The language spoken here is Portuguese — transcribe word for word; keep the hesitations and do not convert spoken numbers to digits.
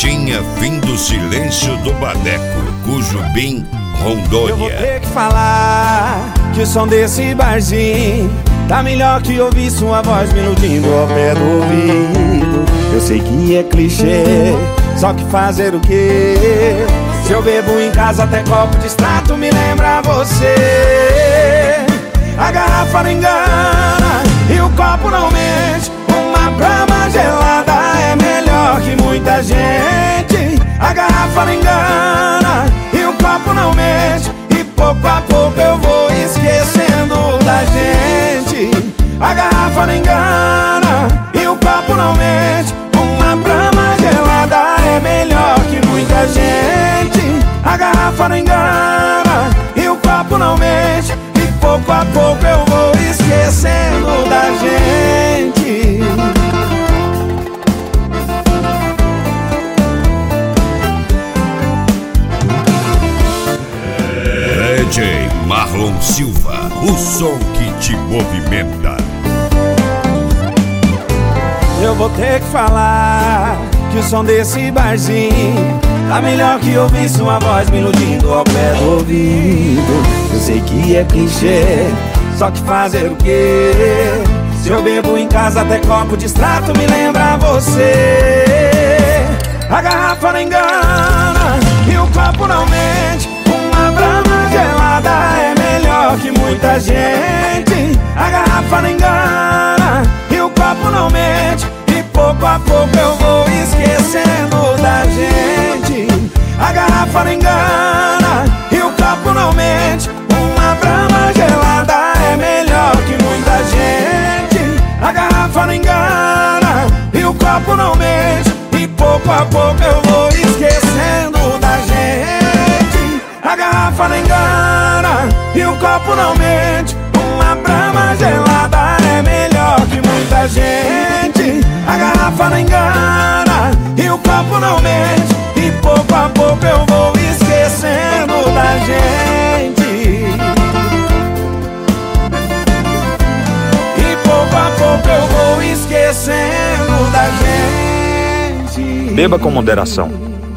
Tinha fim do silêncio do Badeco, Cujubim, Rondônia. Eu vou ter que falar que o som desse barzinho tá melhor que ouvir sua voz me iludindo ao pé do ouvido. Eu sei que é clichê, só que fazer o quê? Se eu bebo em casa até copo de extrato me lembra você. A garrafa não engana e o copo não mente. Uma brama gelada é melhor que muita gente. A garrafa não engana e o copo não mente. E pouco a pouco eu vou esquecendo da gente. A garrafa não engana e o copo não mente. Uma brama gelada é melhor que muita gente. A garrafa não engana e o copo não mente. E pouco a pouco eu vou esquecendo da gente. D J Marlon Silva, o som que te movimenta. Eu vou ter que falar que o som desse barzinho tá melhor que ouvir sua voz me iludindo ao pé do ouvido. Eu sei que é clichê, só que fazer o quê? Se eu bebo em casa até copo de extrato me lembra você. A garrafa não engana e o copo não mente. Uma brama gelada é melhor que muita gente. A garrafa não engana e o copo não mente. E pouco a pouco eu vou esquecendo da gente. A garrafa não engana e o copo não mente. Uma brama gelada é melhor que muita gente. A garrafa não engana e o copo não mente. E pouco a pouco eu vou esquecendo da gente. A garrafa não engana e o copo não mente. Uma brama gelada é melhor que muita gente. A garrafa não engana e o copo não mente. E pouco a pouco eu vou esquecendo da gente. E pouco a pouco eu vou esquecendo da gente. Beba com moderação.